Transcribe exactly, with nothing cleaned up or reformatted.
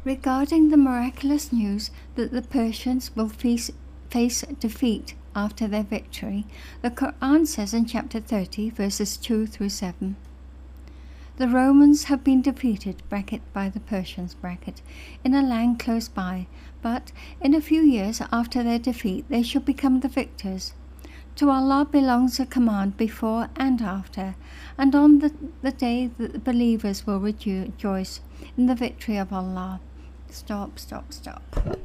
Regarding the miraculous news that the Persians will face, face defeat after their victory, the Quran says in chapter thirty, verses two through seven, "The Romans have been defeated bracket, by the Persians bracket, in a land close by, but in a few years after their defeat they shall become the victors. To Allah belongs a command before and after, and on the, the day that the believers will rejoice in the victory of Allah." Stop, stop, stop.